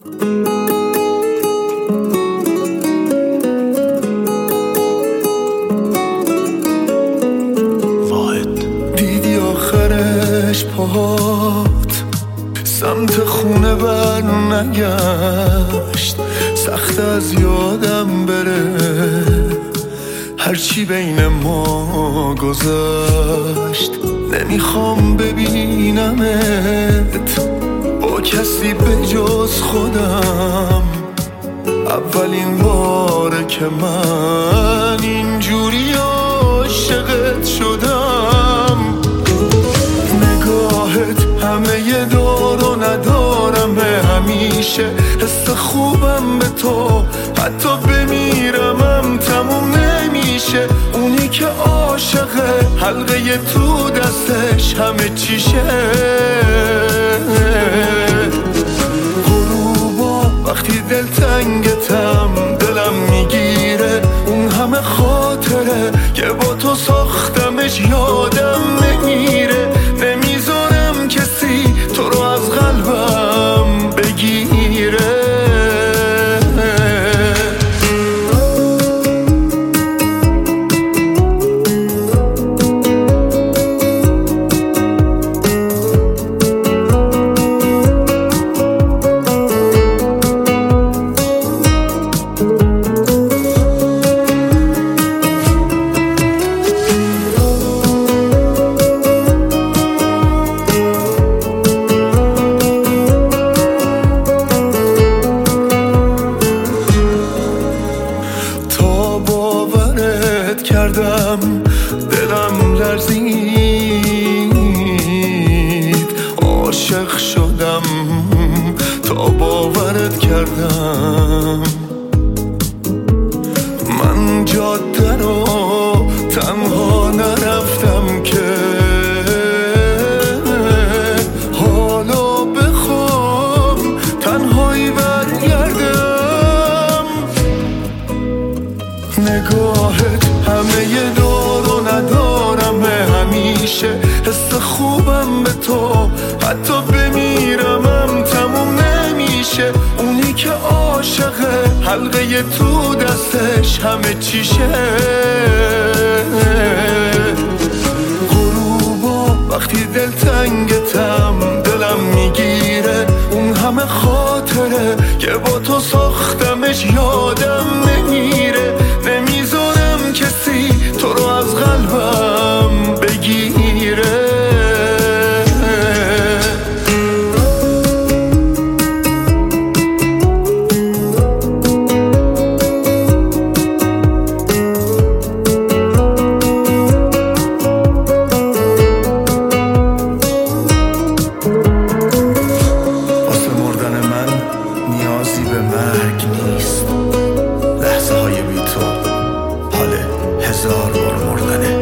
دیدی آخرش پاهات سمت خونه بر نگشت، سخت از یادم بره هرچی بین ما گذشت. نمیخوام ببینمت با کسی به جز خودم، اولین باره که من اینجوری عاشقت شدم. نگاهت همه دار و ندارمه، همیشه حس خوبم به تو، حتی بمیرمم تموم نمیشه. اونی که عاشقه حلقه تو دستش همه چیشه. غروبا وقتی دلتنگتم دلم میگیره، اون همه خاطره که با تو ساختمش یادم نمیره. نمیذارم کسی تو رو از قلبم بگیره. کردم دلم لرزید، عاشق شدم تا باورت کردم. من جاده رو تنها نرفتم که حالا بخوام تنهایی برگردم. نگاهت همه دار و ندارمه، همیشه حس خوبم به تو، حتی بمیرمم تموم نمیشه. اونی که عاشقه حلقه تو دستش همه چیشه. غروبا وقتی دلتنگتم دلم میگیره، اون همه خاطره که با تو ساختمش یادم نمیره. نمیذارم کسی تو رو از قلبم بگیره. واسه مردن من نیازی به مرگ نیست، لحظه های بی تو حال 1000 بار مردنه.